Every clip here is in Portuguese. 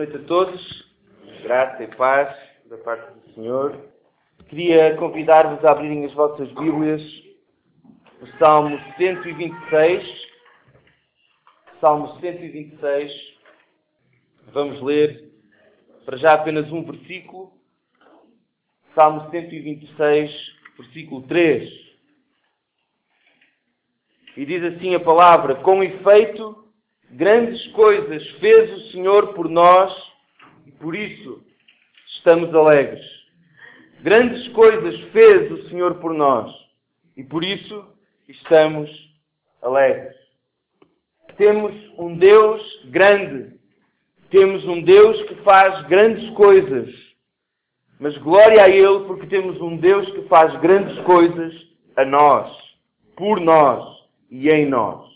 noite a todos. Graça e paz da parte do Senhor. Queria convidar-vos a abrirem as vossas Bíblias, o Salmo 126. Salmo 126. Vamos ler para já apenas um versículo. Salmo 126, versículo 3. E diz assim a palavra: com efeito, grandes coisas fez o Senhor por nós e por isso estamos alegres. Grandes coisas fez o Senhor por nós e por isso estamos alegres. Temos um Deus grande. Temos um Deus que faz grandes coisas. Mas glória a Ele porque temos um Deus que faz grandes coisas a nós, por nós e em nós.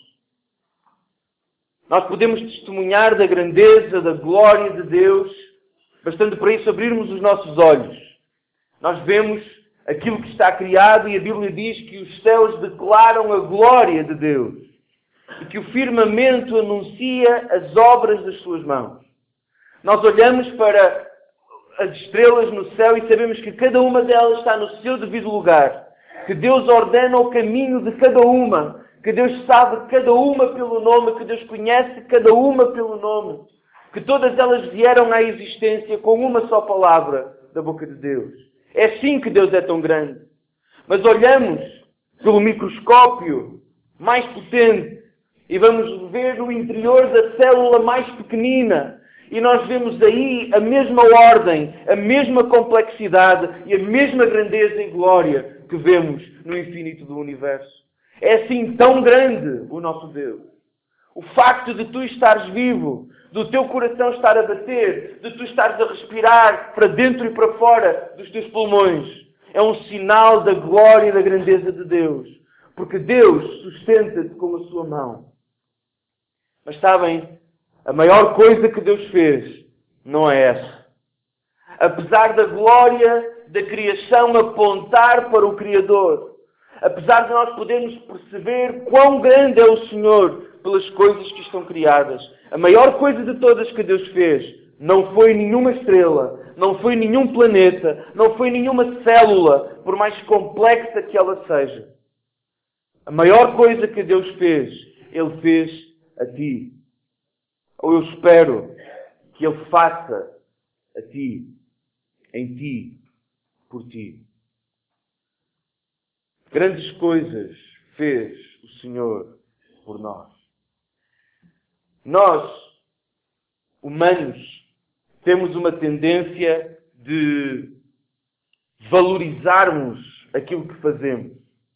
Nós podemos testemunhar da grandeza, da glória de Deus, bastando para isso abrirmos os nossos olhos. Nós vemos aquilo que está criado e a Bíblia diz que os céus declaram a glória de Deus e que o firmamento anuncia as obras das suas mãos. Nós olhamos para as estrelas no céu e sabemos que cada uma delas está no seu devido lugar, que Deus ordena o caminho de cada uma, que Deus sabe cada uma pelo nome, que Deus conhece cada uma pelo nome, que todas elas vieram à existência com uma só palavra da boca de Deus. É assim que Deus é tão grande. Mas olhamos pelo microscópio mais potente e vamos ver no interior da célula mais pequenina e nós vemos aí a mesma ordem, a mesma complexidade e a mesma grandeza e glória que vemos no infinito do universo. É assim tão grande o nosso Deus. O facto de tu estares vivo, do teu coração estar a bater, de tu estares a respirar para dentro e para fora dos teus pulmões, é um sinal da glória e da grandeza de Deus. Porque Deus sustenta-te com a sua mão. Mas sabem, a maior coisa que Deus fez não é essa. Apesar da glória da criação apontar para o Criador, apesar de nós podermos perceber quão grande é o Senhor pelas coisas que estão criadas, a maior coisa de todas que Deus fez não foi nenhuma estrela, não foi nenhum planeta, não foi nenhuma célula, por mais complexa que ela seja. A maior coisa que Deus fez, Ele fez a ti. Ou eu espero que Ele faça a ti, em ti, por ti. Grandes coisas fez o Senhor por nós. Nós, humanos, temos uma tendência de valorizarmos aquilo que fazemos.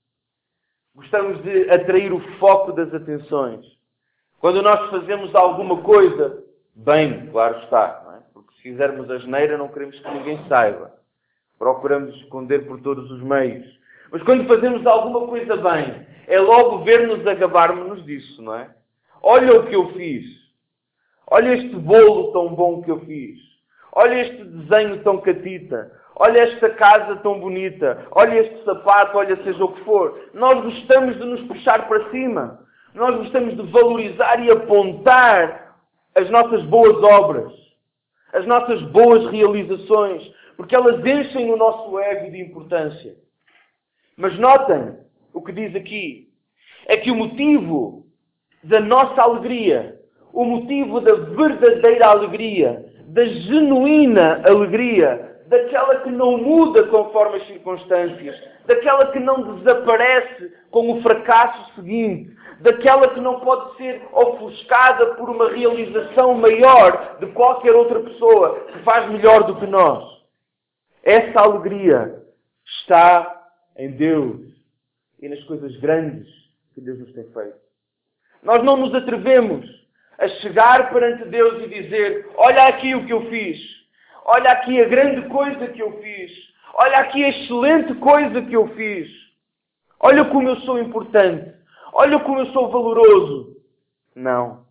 Gostamos de atrair o foco das atenções. Quando nós fazemos alguma coisa, bem, claro está, não é? Porque se fizermos asneira não queremos que ninguém saiba. Procuramos esconder por todos os meios. Mas quando fazemos alguma coisa bem, é logo ver-nos a gabarmos-nos disso, não é? Olha o que eu fiz. Olha este bolo tão bom que eu fiz. Olha este desenho tão catita. Olha esta casa tão bonita. Olha este sapato, olha seja o que for. Nós gostamos de nos puxar para cima. Nós gostamos de valorizar e apontar as nossas boas obras. As nossas boas realizações. Porque elas enchem o nosso ego de importância. Mas notem o que diz aqui. É que o motivo da nossa alegria, o motivo da verdadeira alegria, da genuína alegria, daquela que não muda conforme as circunstâncias, daquela que não desaparece com o fracasso seguinte, daquela que não pode ser ofuscada por uma realização maior de qualquer outra pessoa que faz melhor do que nós. Essa alegria está em Deus e nas coisas grandes que Deus nos tem feito. Nós não nos atrevemos a chegar perante Deus e dizer: olha aqui o que eu fiz, olha aqui a grande coisa que eu fiz, olha aqui a excelente coisa que eu fiz, olha como eu sou importante, olha como eu sou valoroso. Não.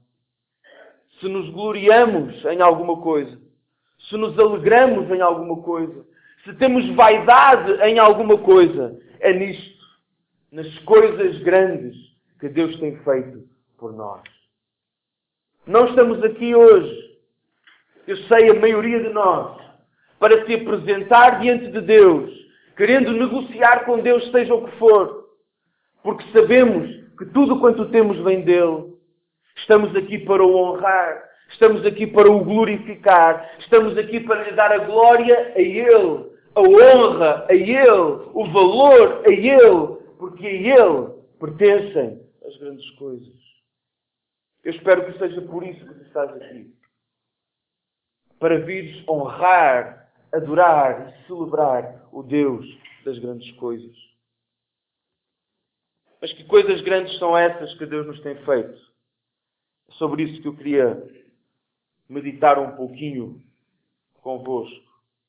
Se nos gloriamos em alguma coisa, se nos alegramos em alguma coisa, se temos vaidade em alguma coisa, é nisto, nas coisas grandes que Deus tem feito por nós. Não estamos aqui hoje eu sei a maioria de nós, para se apresentar diante de Deus, querendo negociar com Deus, seja o que for, porque sabemos que tudo quanto temos vem dele. Estamos aqui para o honrar, estamos aqui para o glorificar, estamos aqui para lhe dar a glória a Ele, a honra a Ele, o valor a Ele, porque a Ele pertencem as grandes coisas. Eu espero que seja por isso que tu estás aqui. Para vires honrar, adorar e celebrar o Deus das grandes coisas. Mas que coisas grandes são essas que Deus nos tem feito? É sobre isso que eu queria meditar um pouquinho convosco.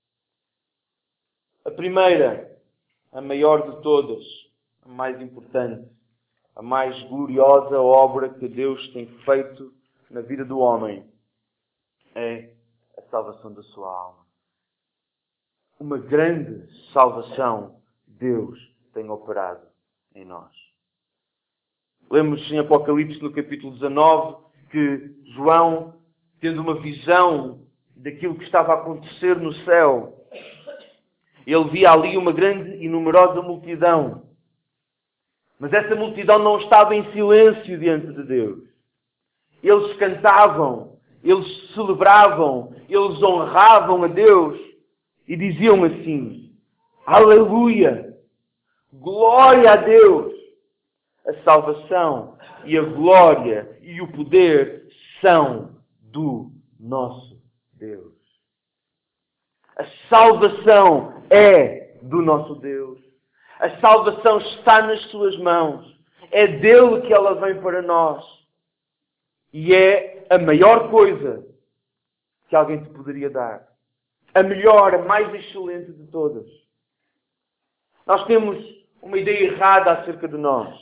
A primeira, a maior de todas, a mais importante, a mais gloriosa obra que Deus tem feito na vida do homem é a salvação da sua alma. Uma grande salvação Deus tem operado em nós. Lemos em Apocalipse, no capítulo 19, que João, tendo uma visão daquilo que estava a acontecer no céu, ele via ali uma grande e numerosa multidão. Mas essa multidão não estava em silêncio diante de Deus. Eles cantavam, eles celebravam, eles honravam a Deus e diziam assim: Aleluia! Glória a Deus! A salvação e a glória e o poder são do nosso Deus. A salvação é do nosso Deus. A salvação está nas suas mãos. É dele que ela vem para nós. E é a maior coisa que alguém te poderia dar. A melhor, a mais excelente de todas. Nós temos uma ideia errada acerca de nós.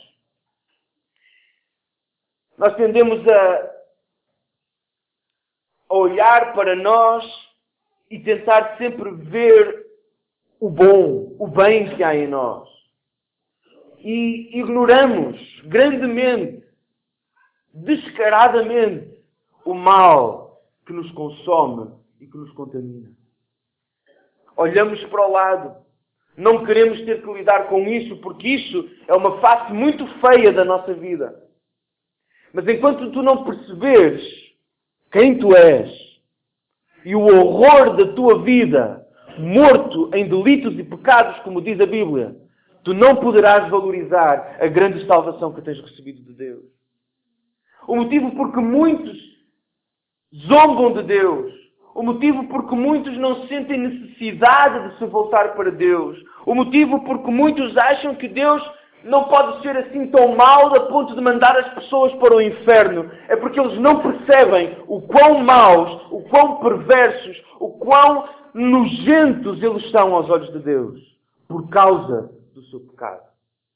Nós tendemos a olhar para nós e tentar sempre ver o bom, o bem que há em nós. E ignoramos grandemente, descaradamente, o mal que nos consome e que nos contamina. Olhamos para o lado. Não queremos ter que lidar com isso, porque isso é uma face muito feia da nossa vida. Mas enquanto tu não perceberes quem tu és e o horror da tua vida, morto em delitos e pecados, como diz a Bíblia, tu não poderás valorizar a grande salvação que tens recebido de Deus. O motivo porque muitos zombam de Deus, o motivo porque muitos não sentem necessidade de se voltar para Deus, o motivo porque muitos acham que Deus não pode ser assim tão mau a ponto de mandar as pessoas para o inferno, é porque eles não percebem o quão maus, o quão perversos, o quão nojentos eles são aos olhos de Deus, por causa do seu pecado.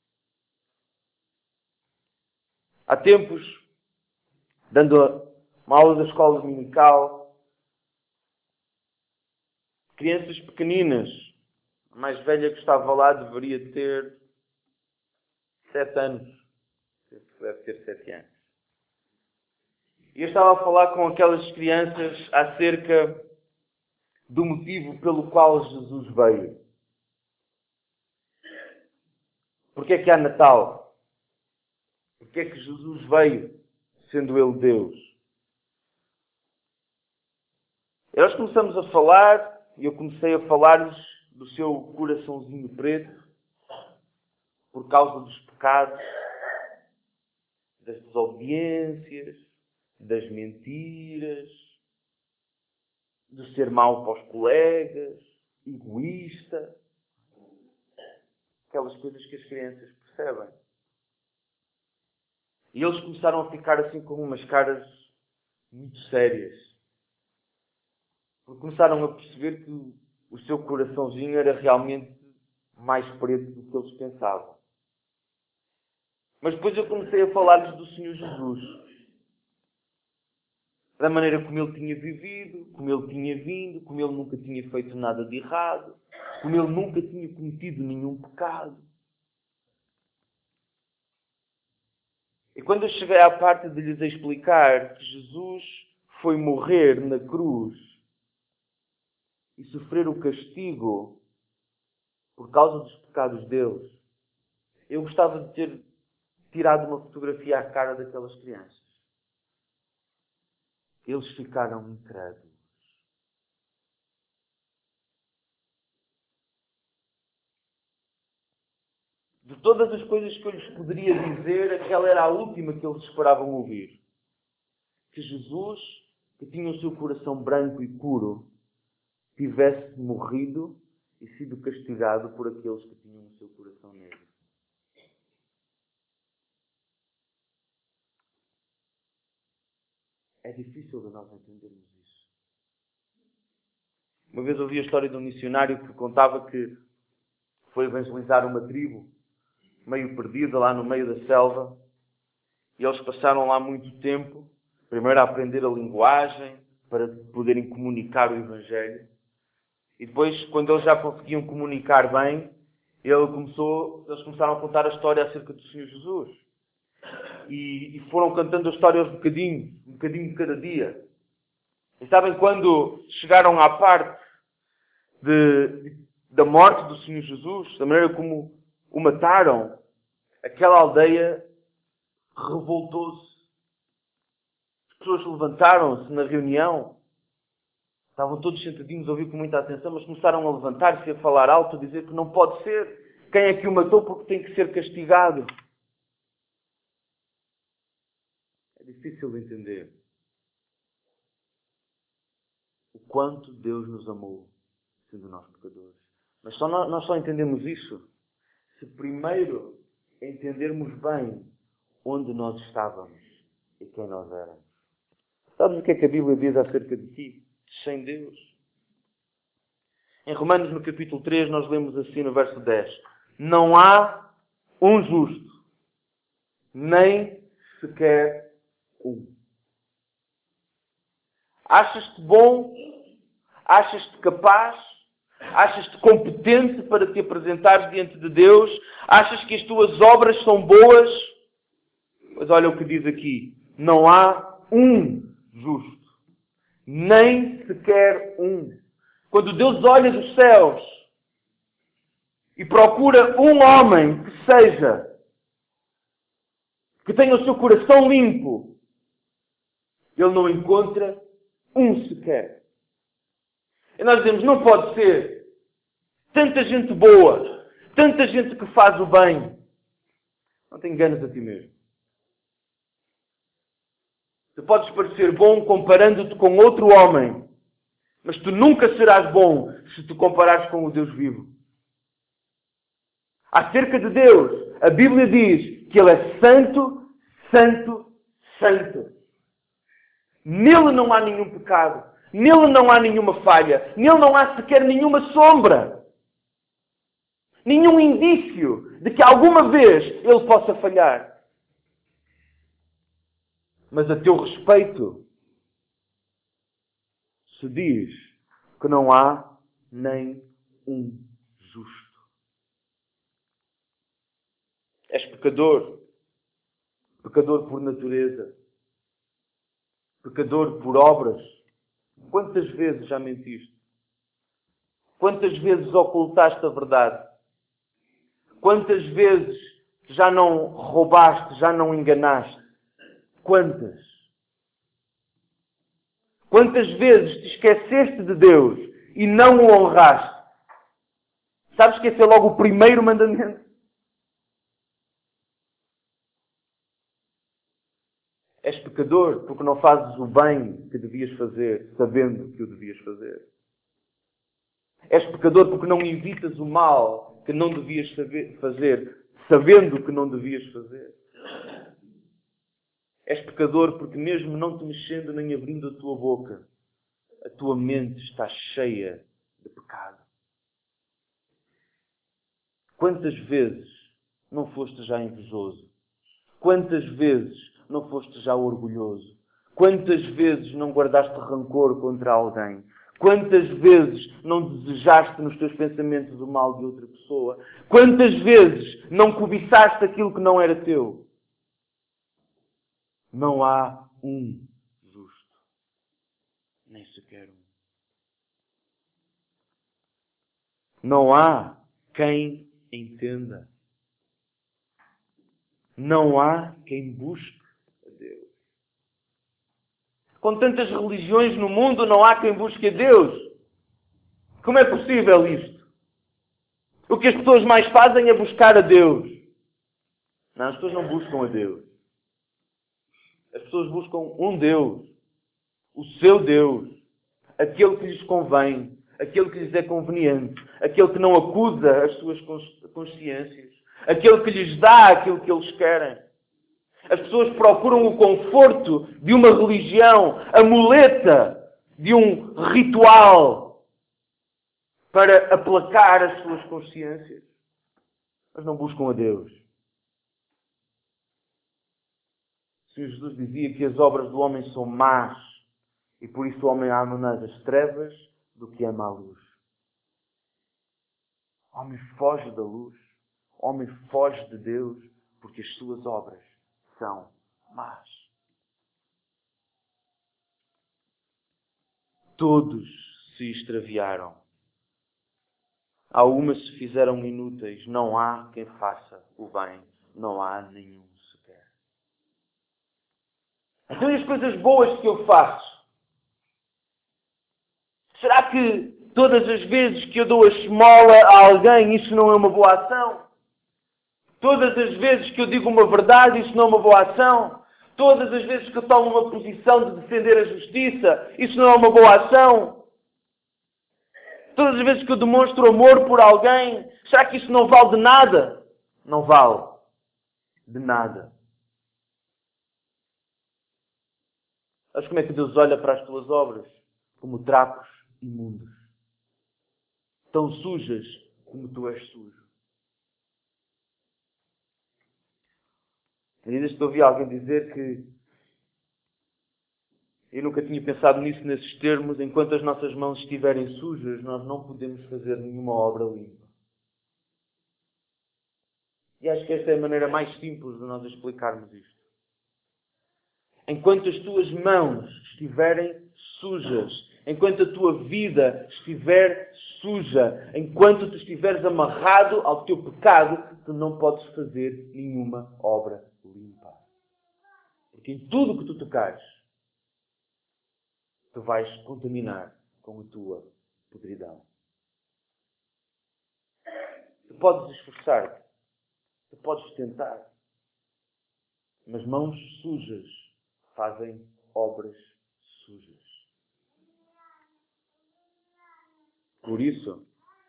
Há tempos, dando uma aula da escola dominical, crianças pequeninas, a mais velha que estava lá deveria ter 7 anos. Deve ter 7 anos. E eu estava a falar com aquelas crianças acerca do motivo pelo qual Jesus veio. Porquê é que há Natal? Porquê é que Jesus veio, sendo Ele Deus? E nós começamos a falar, e eu comecei a falar-lhes do seu coraçãozinho preto, por causa dos pecados, das desobediências, das mentiras, de ser mau para os colegas, egoísta. Aquelas coisas que as crianças percebem. E eles começaram a ficar assim com umas caras muito sérias. Porque começaram a perceber que o seu coraçãozinho era realmente mais preto do que eles pensavam. Mas depois eu comecei a falar-lhes do Senhor Jesus. Da maneira como Ele tinha vivido, como Ele tinha vindo, como Ele nunca tinha feito nada de errado, como Ele nunca tinha cometido nenhum pecado. E quando eu cheguei à parte de lhes explicar que Jesus foi morrer na cruz e sofrer o castigo por causa dos pecados deles. Eu gostava de ter tirado uma fotografia à cara daquelas crianças. Eles ficaram incrédulos. De todas as coisas que eu lhes poderia dizer, aquela era a última que eles esperavam ouvir. Que Jesus, que tinha o seu coração branco e puro, tivesse morrido e sido castigado por aqueles que tinham o seu coração negro. É difícil de nós entendermos isso. Uma vez ouvi a história de um missionário que contava que foi evangelizar uma tribo meio perdida lá no meio da selva, e eles passaram lá muito tempo, primeiro a aprender a linguagem, para poderem comunicar o Evangelho. E depois, quando eles já conseguiam comunicar bem, eles começaram a contar a história acerca do Senhor Jesus. E foram cantando a história aos bocadinhos, um bocadinho de cada dia. E sabem, quando chegaram à parte da morte do Senhor Jesus, da maneira como o mataram, aquela aldeia revoltou-se. As pessoas levantaram-se na reunião. Estavam todos sentadinhos a ouvir com muita atenção, mas começaram a levantar-se e a falar alto, a dizer que não pode ser. Quem é que o matou porque tem que ser castigado? É difícil de entender o quanto Deus nos amou, sendo nós pecadores. Mas nós só entendemos isso se primeiro entendermos bem onde nós estávamos e quem nós éramos. Sabes o que é que a Bíblia diz acerca de ti? Sem Deus. Em Romanos, no capítulo 3, nós lemos assim no verso 10. Não há um justo, nem sequer um. Achas-te bom? Achas-te capaz? Achas-te competente para te apresentares diante de Deus? Achas que as tuas obras são boas? Mas olha o que diz aqui. Não há um justo. Nem sequer um. Quando Deus olha dos céus e procura um homem que tenha o seu coração limpo, Ele não encontra um sequer. E nós dizemos, não pode ser. Tanta gente boa, tanta gente que faz o bem. Não te enganes a ti mesmo. Tu podes parecer bom comparando-te com outro homem, mas tu nunca serás bom se te comparares com o Deus vivo. Acerca de Deus, a Bíblia diz que Ele é santo, santo, santo. Nele não há nenhum pecado. Nele não há nenhuma falha. Nele não há sequer nenhuma sombra. Nenhum indício de que alguma vez Ele possa falhar. Mas a teu respeito se diz que não há nem um justo. És pecador. Pecador por natureza. Pecador por obras. Quantas vezes já mentiste? Quantas vezes ocultaste a verdade? Quantas vezes já não roubaste, já não enganaste? Quantas? Quantas vezes te esqueceste de Deus e não o honraste? Sabes que esse é logo o primeiro mandamento? És pecador porque não fazes o bem que devias fazer, sabendo que o devias fazer. És pecador porque não evitas o mal que não devias fazer, sabendo que não devias fazer. És pecador porque mesmo não te mexendo nem abrindo a tua boca, a tua mente está cheia de pecado. Quantas vezes não foste já invejoso? Quantas vezes não foste já orgulhoso? Quantas vezes não guardaste rancor contra alguém? Quantas vezes não desejaste nos teus pensamentos o mal de outra pessoa? Quantas vezes não cobiçaste aquilo que não era teu? Não há um justo. Nem sequer um. Não há quem entenda. Não há quem busque a Deus. Com tantas religiões no mundo, não há quem busque a Deus. Como é possível isto? O que as pessoas mais fazem é buscar a Deus. Não, as pessoas não buscam a Deus. As pessoas buscam um Deus. O seu Deus. Aquele que lhes convém. Aquele que lhes é conveniente. Aquele que não acusa as suas consciências. Aquele que lhes dá aquilo que eles querem. As pessoas procuram o conforto de uma religião, a muleta de um ritual para aplacar as suas consciências. Mas não buscam a Deus. O Senhor Jesus dizia que as obras do homem são más e por isso o homem ama mais as trevas do que ama a luz. O homem foge da luz. O homem foge de Deus porque as suas obras são más. Todos se extraviaram. Algumas se fizeram inúteis. Não há quem faça o bem. Não há nenhum sequer. Então, e as coisas boas que eu faço? Será que todas as vezes que eu dou a esmola a alguém, isso não é uma boa ação? Todas as vezes que eu digo uma verdade, isso não é uma boa ação? Todas as vezes que eu tomo uma posição de defender a justiça, isso não é uma boa ação? Todas as vezes que eu demonstro amor por alguém, será que isso não vale de nada? Não vale de nada. Sabes como é que Deus olha para as tuas obras? Como trapos imundos. Tão sujas como tu és sujo. Ainda estou a ouvir alguém dizer que eu nunca tinha pensado nisso nesses termos. Enquanto as nossas mãos estiverem sujas, nós não podemos fazer nenhuma obra limpa. E acho que esta é a maneira mais simples de nós explicarmos isto. Enquanto as tuas mãos estiverem sujas, enquanto a tua vida estiver suja, enquanto tu estiveres amarrado ao teu pecado, tu não podes fazer nenhuma obra limpa. Porque em tudo o que tu tocares, tu vais contaminar com a tua podridão. Tu podes esforçar-te, tu podes tentar, mas mãos sujas fazem obras sujas. Por isso,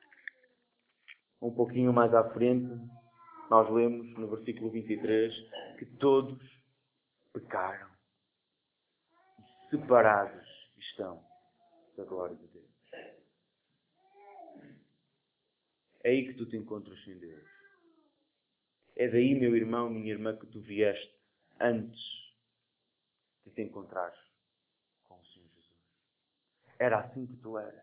um pouquinho mais à frente, nós lemos no versículo 23 que todos pecaram e separados estão da glória de Deus. É aí que tu te encontras sem Deus. É daí, meu irmão, minha irmã, que tu vieste antes de te encontrares com o Senhor Jesus. Era assim que tu eras.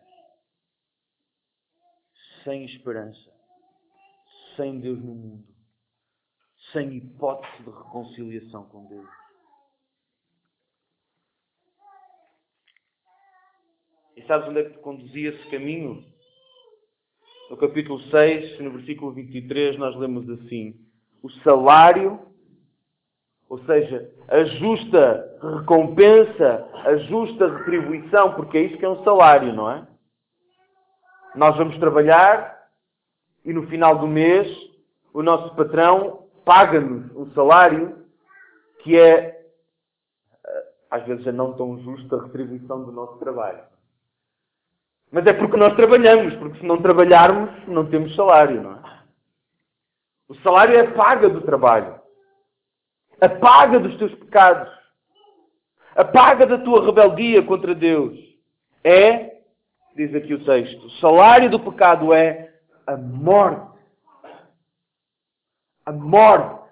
Sem esperança. Sem Deus no mundo. Sem hipótese de reconciliação com Deus. E sabes onde é que te conduzia esse caminho? No capítulo 6, no versículo 23, nós lemos assim: o salário, ou seja, a justa recompensa, a justa retribuição, porque é isso que é um salário, não é? Nós vamos trabalhar e no final do mês o nosso patrão paga-nos um salário que é, às vezes, a não tão justa retribuição do nosso trabalho. Mas é porque nós trabalhamos, porque se não trabalharmos, não temos salário, não é? O salário é a paga do trabalho. A paga dos teus pecados. A paga da tua rebeldia contra Deus. É, diz aqui o texto, o salário do pecado é a morte. A morte.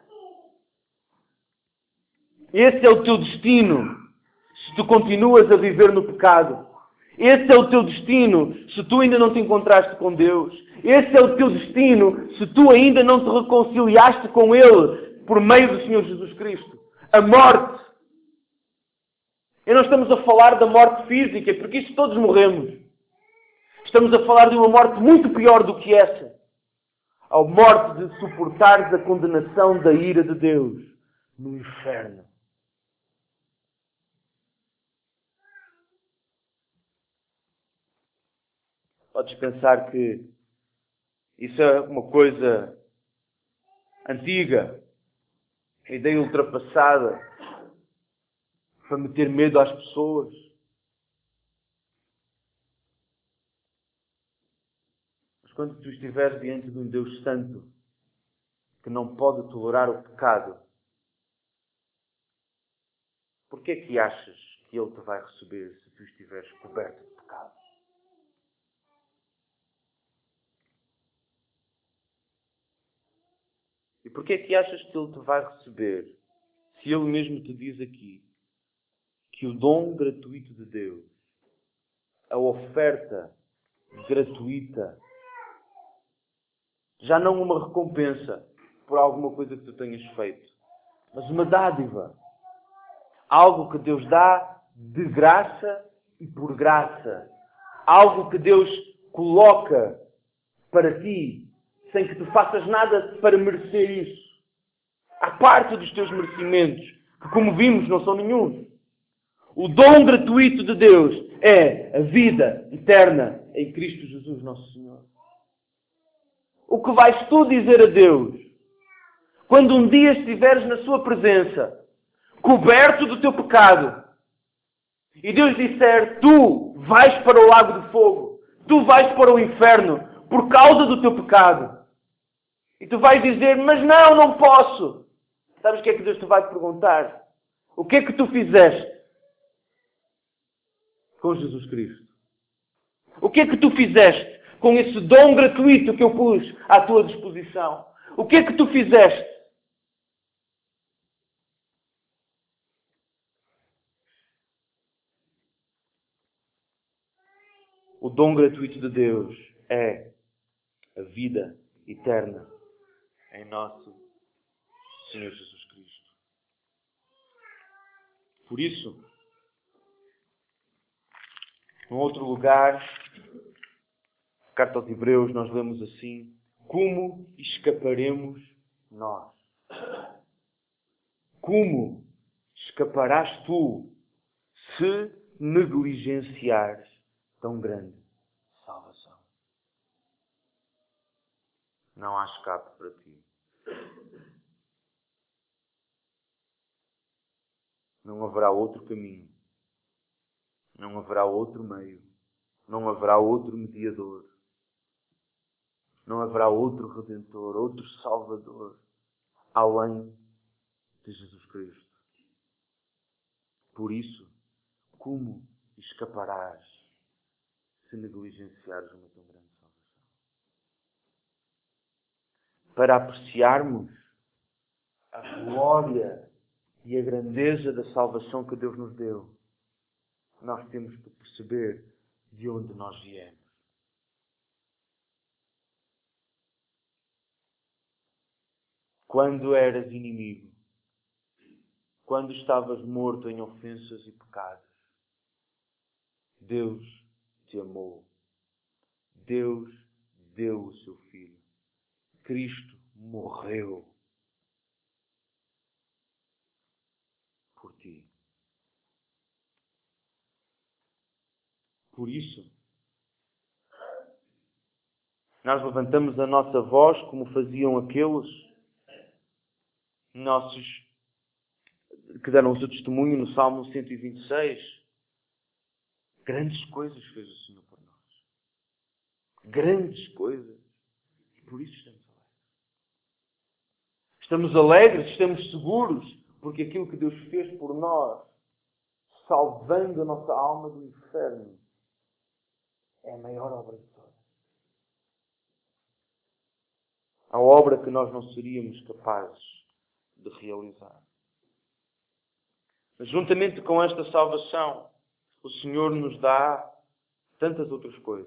Esse é o teu destino se tu continuas a viver no pecado. Esse é o teu destino se tu ainda não te encontraste com Deus. Esse é o teu destino se tu ainda não te reconciliaste com Ele por meio do Senhor Jesus Cristo. A morte. E não estamos a falar da morte física, porque isso todos morremos. Estamos a falar de uma morte muito pior do que essa. A morte de suportares a condenação da ira de Deus no inferno. Podes pensar que isso é uma coisa antiga, uma ideia ultrapassada para meter medo às pessoas. Mas quando tu estiveres diante de um Deus Santo que não pode tolerar o pecado, porquê é que achas que Ele te vai receber se tu estiveres coberto de pecado? E porquê é que achas que Ele te vai receber se Ele mesmo te diz aqui que o dom gratuito de Deus, a oferta gratuita, já não uma recompensa por alguma coisa que tu tenhas feito, mas uma dádiva. Algo que Deus dá de graça e por graça. Algo que Deus coloca para ti, sem que tu faças nada para merecer isso. À parte dos teus merecimentos, que como vimos não são nenhuns. O dom gratuito de Deus é a vida eterna em Cristo Jesus nosso Senhor. O que vais tu dizer a Deus quando um dia estiveres na sua presença, coberto do teu pecado, e Deus disser, tu vais para o lago de fogo, tu vais para o inferno por causa do teu pecado. E tu vais dizer, mas não posso. Sabes o que é que Deus te vai perguntar? O que é que tu fizeste com Jesus Cristo? O que é que tu fizeste com esse dom gratuito que eu pus à tua disposição? O que é que tu fizeste? O dom gratuito de Deus é a vida eterna em nosso Senhor Jesus Cristo. Por isso, num outro lugar, Carta aos Hebreus, nós lemos assim: como escaparemos nós? Como escaparás tu se negligenciares tão grande salvação? Não há escape para ti. Não haverá outro caminho. Não haverá outro meio. Não haverá outro mediador. Não haverá outro Redentor, outro Salvador, além de Jesus Cristo. Por isso, como escaparás se negligenciares uma tão grande salvação? Para apreciarmos a glória e a grandeza da salvação que Deus nos deu, nós temos que perceber de onde nós viemos. Quando eras inimigo, quando estavas morto em ofensas e pecados, Deus te amou. Deus deu o seu Filho. Cristo morreu por ti. Por isso, nós levantamos a nossa voz como faziam aqueles nossos que deram o seu testemunho no Salmo 126. Grandes coisas fez o Senhor por nós. Grandes coisas. E por isso estamos alegres, estamos seguros, porque aquilo que Deus fez por nós, salvando a nossa alma do inferno, é a maior obra de todas. A obra que nós não seríamos capazes de realizar. Mas juntamente com esta salvação, o Senhor nos dá tantas outras coisas.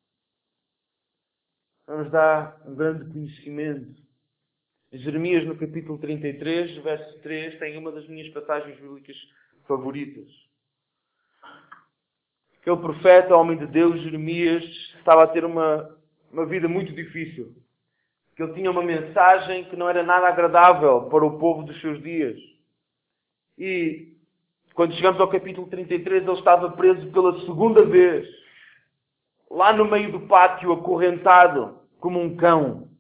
Nos dá um grande conhecimento. Em Jeremias, no capítulo 33, verso 3, tem uma das minhas passagens bíblicas favoritas. Aquele profeta, homem de Deus, Jeremias, estava a ter uma vida muito difícil. Que ele tinha uma mensagem que não era nada agradável para o povo dos seus dias. E quando chegamos ao capítulo 33, ele estava preso pela segunda vez. Lá no meio do pátio, acorrentado, como um cão.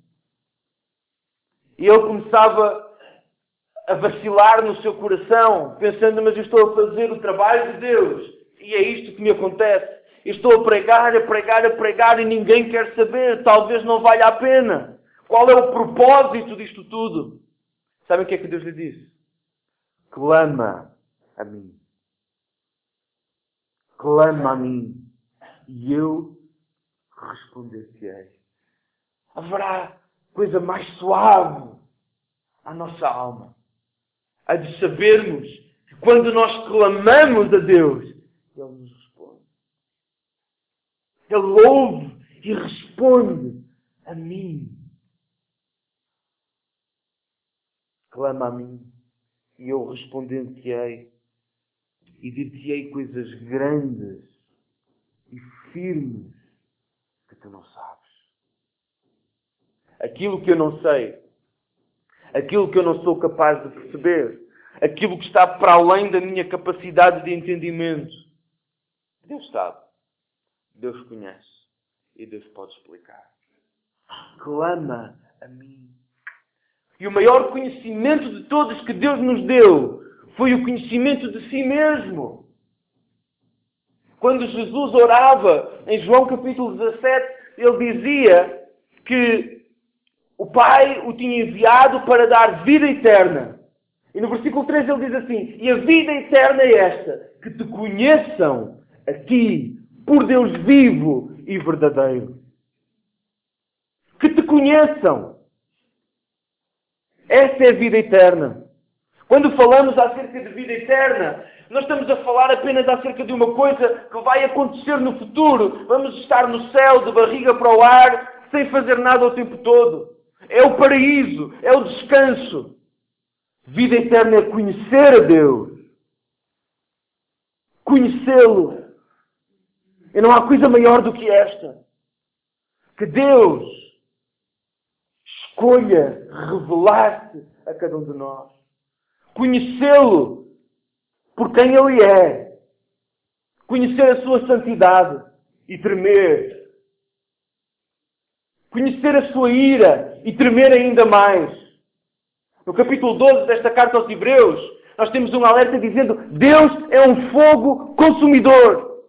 E ele começava a vacilar no seu coração, pensando, mas eu estou a fazer o trabalho de Deus. E é isto que me acontece. Eu estou a pregar e ninguém quer saber. Talvez não valha a pena. Qual é o propósito disto tudo? Sabem o que é que Deus lhe disse? Clama a mim. Clama a mim. E eu responder-te-ei. Haverá coisa mais suave à nossa alma. A de sabermos que quando nós clamamos a Deus, Ele nos responde. Ele ouve e responde a mim. Clama a mim e eu responder-te-ei e dir-te-ei coisas grandes e firmes que tu não sabes. Aquilo que eu não sei, aquilo que eu não sou capaz de perceber, aquilo que está para além da minha capacidade de entendimento. Deus sabe, Deus conhece e Deus pode explicar. Clama a mim. E o maior conhecimento de todos que Deus nos deu foi o conhecimento de si mesmo. Quando Jesus orava, em João capítulo 17, ele dizia que o Pai o tinha enviado para dar vida eterna. E no versículo 3 ele diz assim: e a vida eterna é esta, que te conheçam a ti, por Deus vivo e verdadeiro. Que te conheçam. Essa é a vida eterna. Quando falamos acerca de vida eterna, nós estamos a falar apenas acerca de uma coisa que vai acontecer no futuro. Vamos estar no céu, de barriga para o ar, sem fazer nada o tempo todo. É o paraíso, é o descanso. Vida eterna é conhecer a Deus. Conhecê-lo. E não há coisa maior do que esta. Que Deus escolha revelar-se a cada um de nós. Conhecê-lo por quem Ele é. Conhecer a sua santidade e tremer. Conhecer a sua ira e tremer ainda mais. No capítulo 12 desta carta aos Hebreus, nós temos um alerta dizendo: Deus é um fogo consumidor.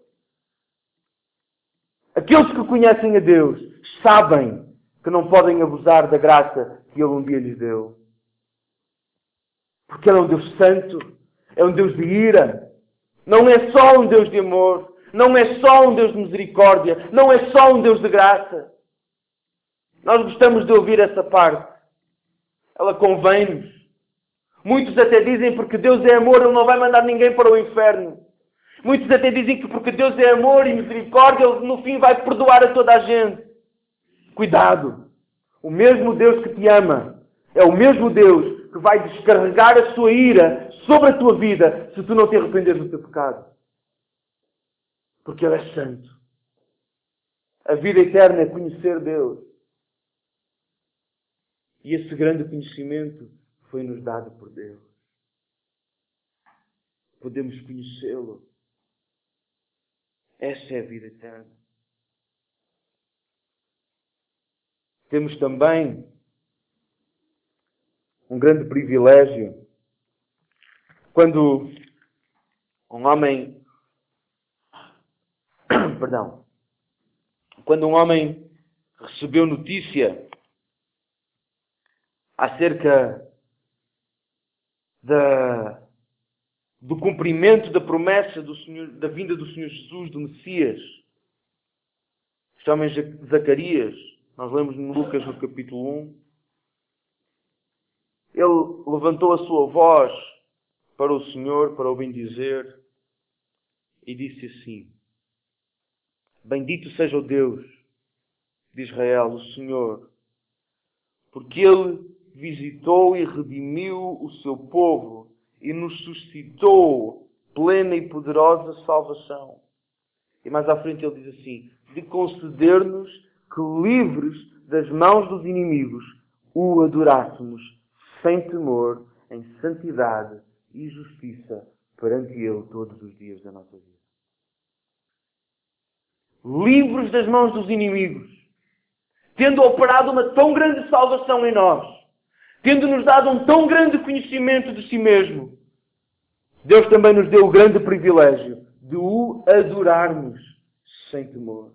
Aqueles que conhecem a Deus sabem que não podem abusar da graça que Ele um dia lhes deu. Porque Ele é um Deus santo, é um Deus de ira. Não é só um Deus de amor, não é só um Deus de misericórdia, não é só um Deus de graça. Nós gostamos de ouvir essa parte. Ela convém-nos. Muitos até dizem porque Deus é amor, Ele não vai mandar ninguém para o inferno. Muitos até dizem que porque Deus é amor e misericórdia, Ele no fim vai perdoar a toda a gente. Cuidado! O mesmo Deus que te ama é o mesmo Deus que vai descarregar a sua ira sobre a tua vida se tu não te arrependeres do teu pecado. Porque Ele é santo. A vida eterna é conhecer Deus. E esse grande conhecimento foi-nos dado por Deus. Podemos conhecê-lo. Essa é a vida eterna. Temos também um grande privilégio quando um homem recebeu notícia acerca do cumprimento da promessa da vinda do Senhor Jesus, do Messias. Este homem Zacarias, nós lemos no Lucas no capítulo 1, ele levantou a sua voz para o Senhor, para o bendizer, e disse assim: bendito seja o Deus de Israel, o Senhor, porque Ele visitou e redimiu o seu povo e nos suscitou plena e poderosa salvação. E mais à frente ele diz assim, de conceder-nos que, livres das mãos dos inimigos, o adorássemos sem temor, em santidade e justiça perante Ele todos os dias da nossa vida. Livres das mãos dos inimigos, tendo operado uma tão grande salvação em nós, tendo nos dado um tão grande conhecimento de si mesmo, Deus também nos deu o grande privilégio de o adorarmos sem temor,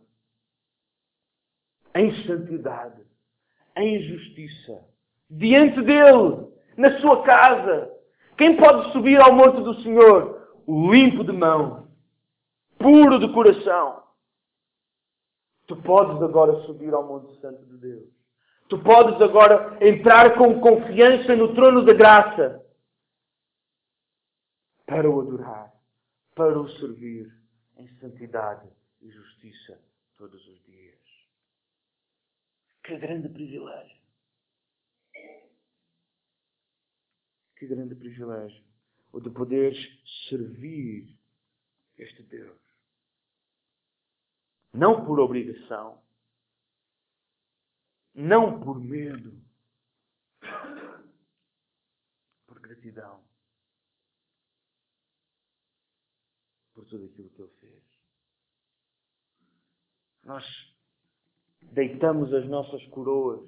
em santidade, em justiça, diante dEle, na sua casa. Quem pode subir ao monte do Senhor? O limpo de mão, puro de coração. Tu podes agora subir ao monte santo de Deus. Tu podes agora entrar com confiança no trono da graça para o adorar, para o servir em santidade e justiça todos os dias. Que grande privilégio! Que grande privilégio o de poderes servir este Deus. Não por obrigação, não por medo, por gratidão, por tudo aquilo que Ele fez. Nós deitamos as nossas coroas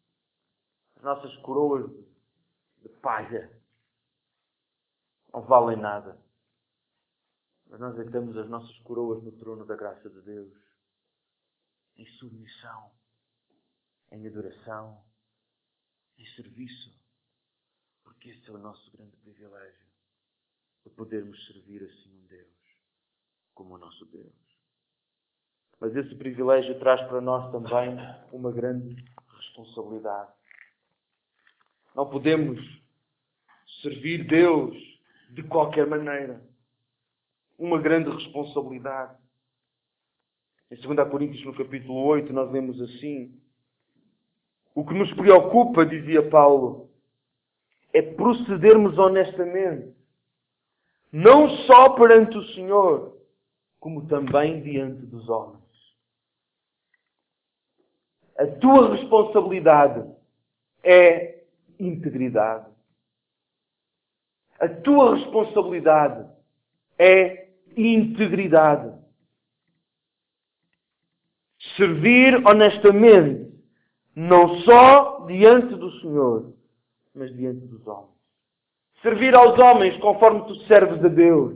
de palha, não valem nada. Mas nós deitamos as nossas coroas no trono da graça de Deus, em submissão, em adoração, em serviço, porque esse é o nosso grande privilégio, de podermos servir assim um Deus, como o nosso Deus. Mas esse privilégio traz para nós também uma grande responsabilidade. Não podemos servir Deus de qualquer maneira. Uma grande responsabilidade. Em 2 Coríntios, no capítulo 8, nós lemos assim: o que nos preocupa, dizia Paulo, é procedermos honestamente, não só perante o Senhor, como também diante dos homens. A tua responsabilidade é integridade. A tua responsabilidade é integridade. Servir honestamente, não só diante do Senhor, mas diante dos homens. Servir aos homens conforme tu serves a Deus.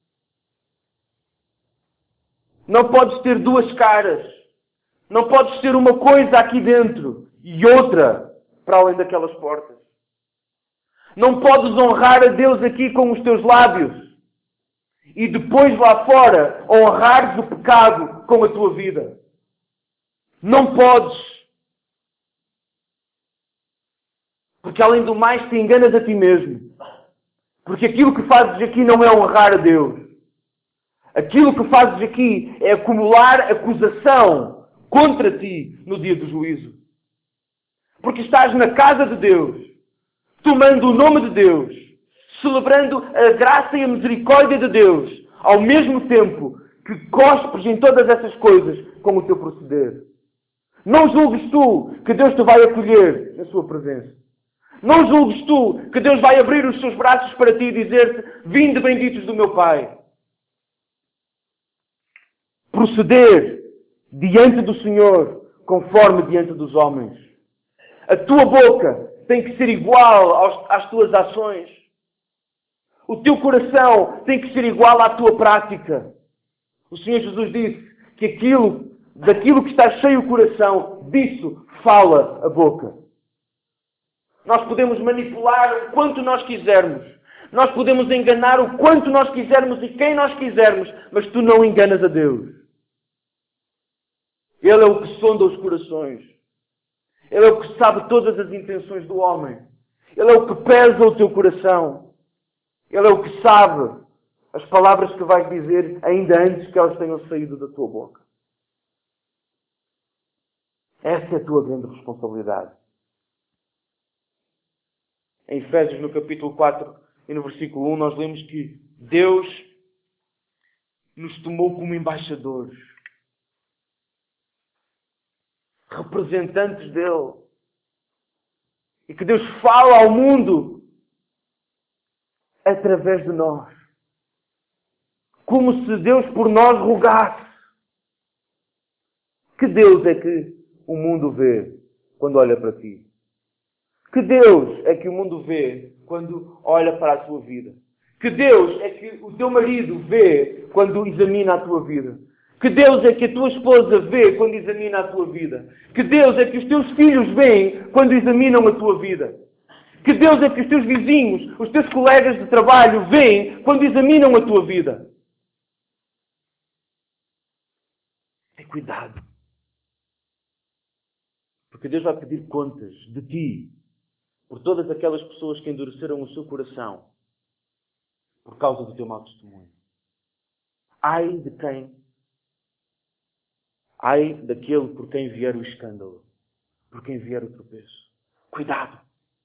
Não podes ter duas caras. Não podes ter uma coisa aqui dentro e outra para além daquelas portas. Não podes honrar a Deus aqui com os teus lábios e depois lá fora honrares o pecado com a tua vida. Não podes. Porque além do mais te enganas a ti mesmo. Porque aquilo que fazes aqui não é honrar a Deus. Aquilo que fazes aqui é acumular acusação contra ti no dia do juízo. Porque estás na casa de Deus, tomando o nome de Deus, celebrando a graça e a misericórdia de Deus, ao mesmo tempo que cospes em todas essas coisas com o teu proceder. Não julgues tu que Deus te vai acolher na sua presença. Não julgues tu que Deus vai abrir os seus braços para ti e dizer-te: vinde benditos do meu Pai. Proceder diante do Senhor conforme diante dos homens. A tua boca tem que ser igual às tuas ações. O teu coração tem que ser igual à tua prática. O Senhor Jesus disse que daquilo que está cheio o coração, disso fala a boca. Nós podemos manipular o quanto nós quisermos. Nós podemos enganar o quanto nós quisermos e quem nós quisermos, mas tu não enganas a Deus. Ele é o que sonda os corações. Ele é o que sabe todas as intenções do homem. Ele é o que pesa o teu coração. Ele é o que sabe as palavras que vais dizer ainda antes que elas tenham saído da tua boca. Essa é a tua grande responsabilidade. Em Efésios, no capítulo 4 e no versículo 1, nós lemos que Deus nos tomou como embaixadores, representantes dele. E que Deus fala ao mundo através de nós. Como se Deus por nós rogasse. Que Deus é que o mundo vê quando olha para ti? Que Deus é que o mundo vê quando olha para a tua vida? Que Deus é que o teu marido vê quando examina a tua vida? Que Deus é que a tua esposa vê quando examina a tua vida? Que Deus é que os teus filhos veem quando examinam a tua vida? Que Deus é que os teus vizinhos, os teus colegas de trabalho veem quando examinam a tua vida? Tem cuidado. Porque Deus vai pedir contas de ti por todas aquelas pessoas que endureceram o seu coração por causa do teu mau testemunho. Ai de quem? Ai daquele por quem vier o escândalo, por quem vier o tropeço. Cuidado!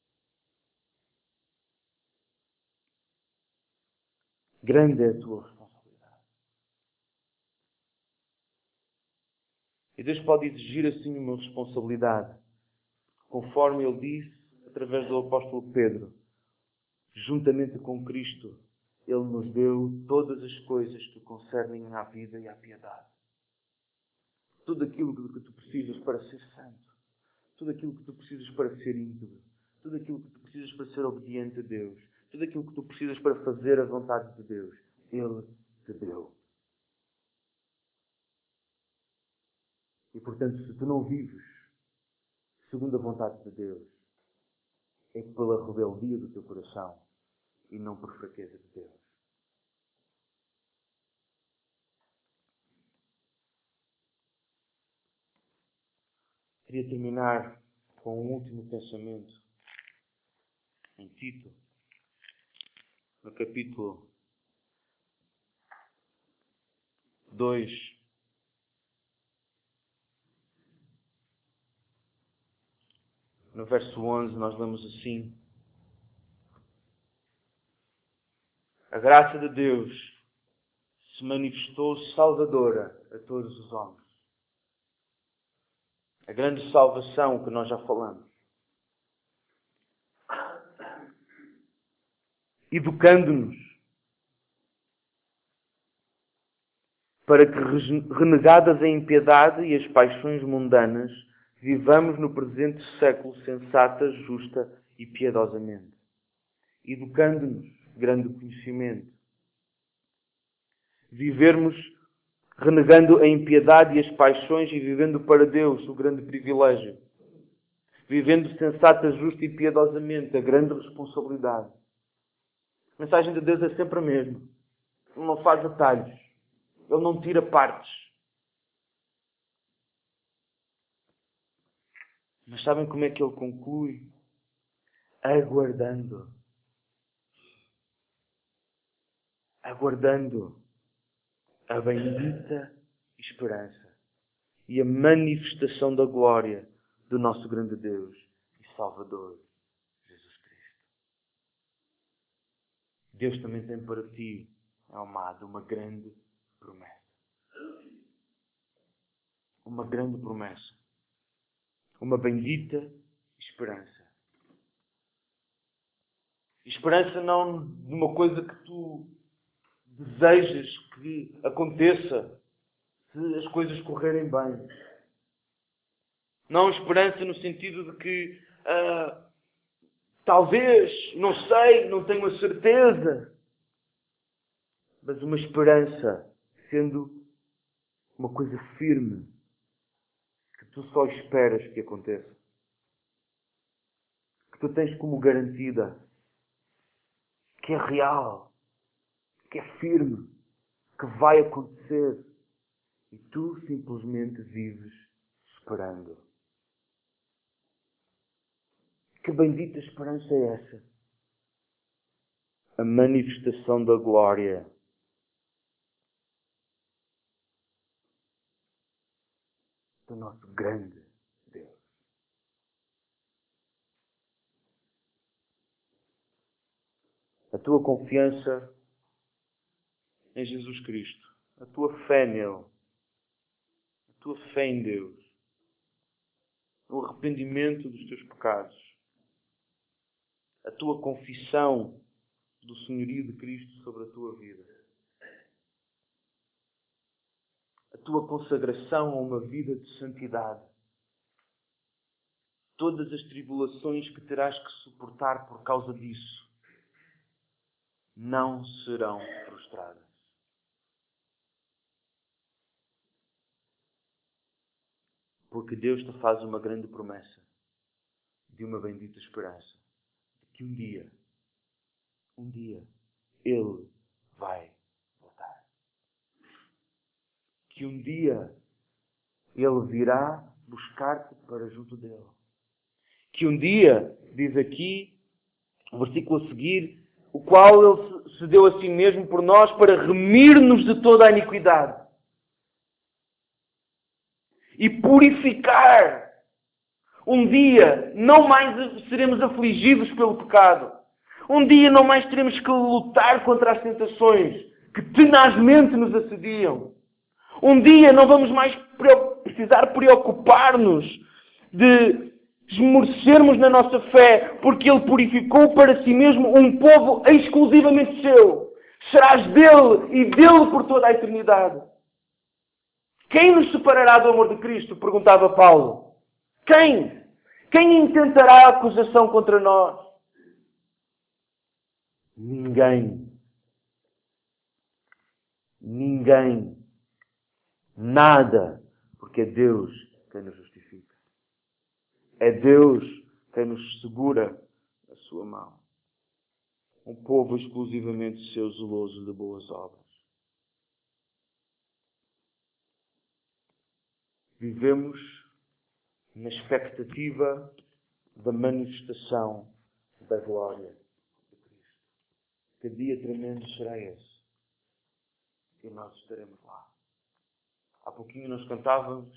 Grande é a tua responsabilidade. E Deus pode exigir assim uma responsabilidade, conforme Ele disse através do apóstolo Pedro. Juntamente com Cristo, Ele nos deu todas as coisas que concernem à vida e à piedade. Tudo aquilo que tu precisas para ser santo. Tudo aquilo que tu precisas para ser íntegro. Tudo aquilo que tu precisas para ser obediente a Deus. Tudo aquilo que tu precisas para fazer a vontade de Deus. Ele te deu. E portanto, se tu não vives segundo a vontade de Deus, é pela rebeldia do teu coração e não por fraqueza de Deus. Queria terminar com um último pensamento em Tito, no capítulo 2, no verso 11, nós lemos assim: a graça de Deus se manifestou salvadora a todos os homens. A grande salvação que nós já falamos. Educando-nos para que, renegadas a impiedade e as paixões mundanas, vivamos no presente século sensata, justa e piedosamente. Educando-nos, grande conhecimento. Vivermos renegando a impiedade e as paixões e vivendo para Deus, o grande privilégio. Vivendo sensata, justa e piedosamente, a grande responsabilidade. A mensagem de Deus é sempre a mesma. Ele não faz atalhos. Ele não tira partes. Mas sabem como é que ele conclui? Aguardando. Aguardando a bendita esperança e a manifestação da glória do nosso grande Deus e Salvador, Jesus Cristo. Deus também tem para ti, amado, uma grande promessa. Uma grande promessa. Uma bendita esperança. Esperança não de uma coisa que tu desejas que aconteça se as coisas correrem bem. Não esperança no sentido de que talvez, não sei, não tenho a certeza. Mas uma esperança sendo uma coisa firme que tu só esperas que aconteça. Que tu tens como garantida. Que é real. Que é firme. Que vai acontecer. E tu simplesmente vives esperando. Que bendita esperança é essa? A manifestação da glória do nosso grande Deus. A tua confiança em Jesus Cristo, a tua fé nele, a tua fé em Deus, o arrependimento dos teus pecados, a tua confissão do senhorio de Cristo sobre a tua vida, a tua consagração a uma vida de santidade, todas as tribulações que terás que suportar por causa disso não serão frustradas. Porque Deus te faz uma grande promessa de uma bendita esperança. De que um dia, Ele vai voltar. Que um dia Ele virá buscar-te para junto dele. Que um dia, diz aqui, o versículo a seguir, o qual Ele se deu a si mesmo por nós para remir-nos de toda a iniquidade e purificar. Um dia não mais seremos afligidos pelo pecado. Um dia não mais teremos que lutar contra as tentações que tenazmente nos assediam. Um dia não vamos mais precisar preocupar-nos de esmorecermos na nossa fé, porque Ele purificou para si mesmo um povo exclusivamente seu. Serás dele e dele por toda a eternidade. Quem nos separará do amor de Cristo? Perguntava Paulo. Quem? Quem intentará acusação contra nós? Ninguém. Ninguém. Nada. Porque é Deus quem nos justifica. É Deus quem nos segura a sua mão. Um povo exclusivamente seu, zeloso de boas obras. Vivemos na expectativa da manifestação da glória de Cristo. Que dia tremendo será esse? E nós estaremos lá. Há pouquinho nós cantávamos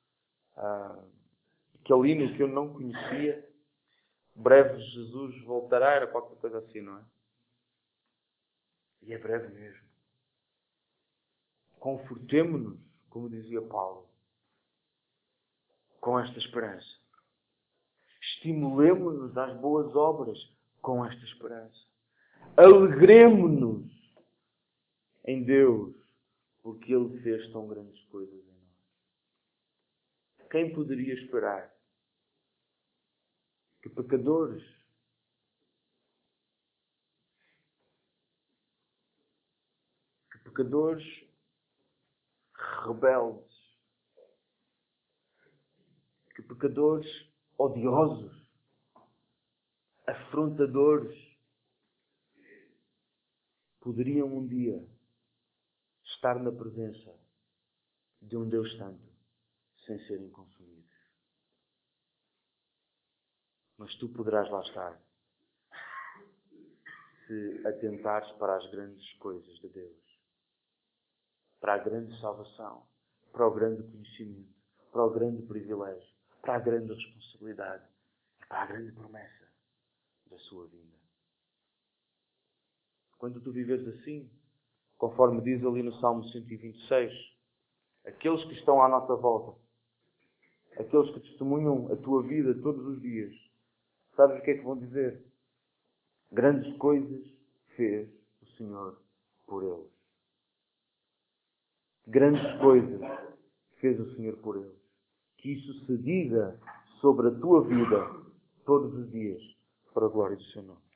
aquele hino que eu não conhecia. Breve Jesus voltará, era qualquer coisa assim, não é? E é breve mesmo. Confortemo-nos, como dizia Paulo, com esta esperança. Estimulemo-nos às boas obras com esta esperança. Alegremo-nos em Deus, porque Ele fez tão grandes coisas em nós. Quem poderia esperar que pecadores rebeldes, que pecadores odiosos, afrontadores, poderiam um dia estar na presença de um Deus Santo sem serem consumidos. Mas tu poderás lá estar se atentares para as grandes coisas de Deus, para a grande salvação, para o grande conhecimento, para o grande privilégio, para a grande responsabilidade e para a grande promessa da sua vinda. Quando tu viveres assim, conforme diz ali no Salmo 126, aqueles que estão à nossa volta, aqueles que testemunham a tua vida todos os dias, sabes o que é que vão dizer? Grandes coisas fez o Senhor por eles. Grandes coisas fez o Senhor por eles. Que isso se diga sobre a tua vida todos os dias, para a glória do Seu nome.